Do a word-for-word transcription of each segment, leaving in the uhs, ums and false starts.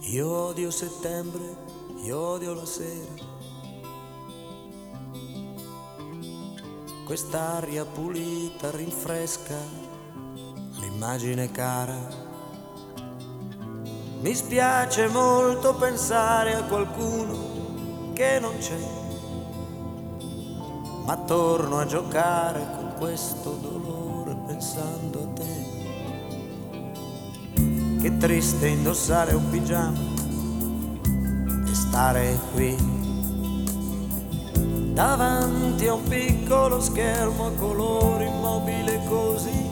Io odio settembre, io odio la sera, quest'aria pulita rinfresca l'immagine cara. Mi spiace molto pensare a qualcuno che non c'è, ma torno a giocare con questo dolore pensando a te. Che triste indossare un pigiama e stare qui davanti a un piccolo schermo a colori, immobile così,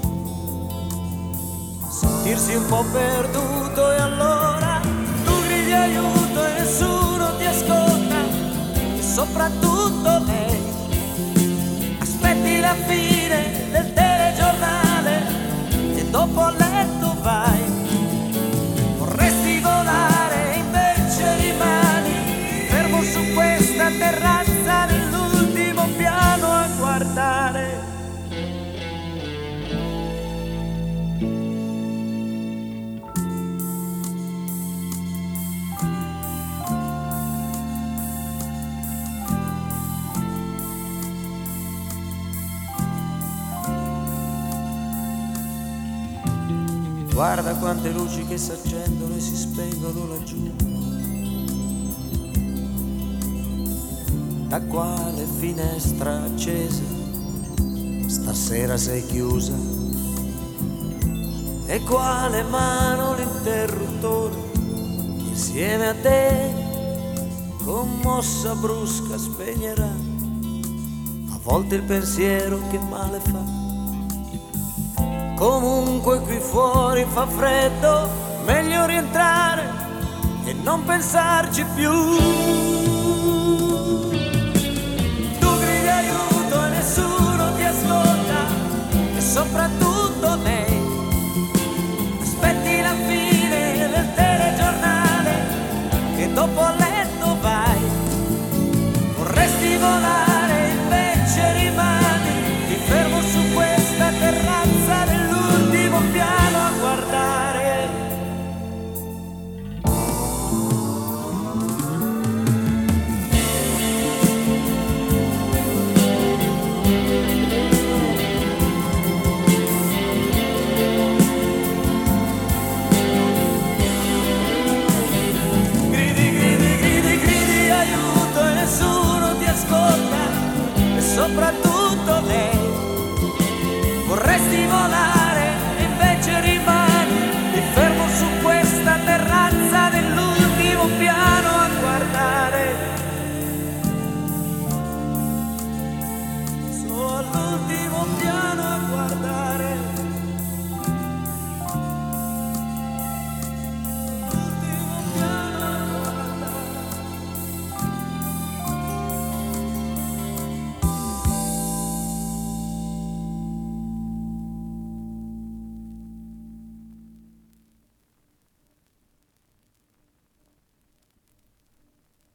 sentirsi un po' perduto. E allora tu gridi aiuto e nessuno ti ascolta, e soprattutto lei. Aspetti la fine del telegiornale e dopo a letto vai. Vorresti volare e invece rimani fermo su questa terrazza nell'ultimo piano a guardare. Guarda quante luci che si accendono e si spengono laggiù. Da quale finestra accesa stasera sei chiusa? E quale mano l'interruttore insieme a te, commossa brusca, spegnerà? A volte il pensiero che male fa. Comunque qui fuori fa freddo, meglio rientrare e non pensarci più. Tu gridi aiuto e nessuno ti ascolta, e soprattutto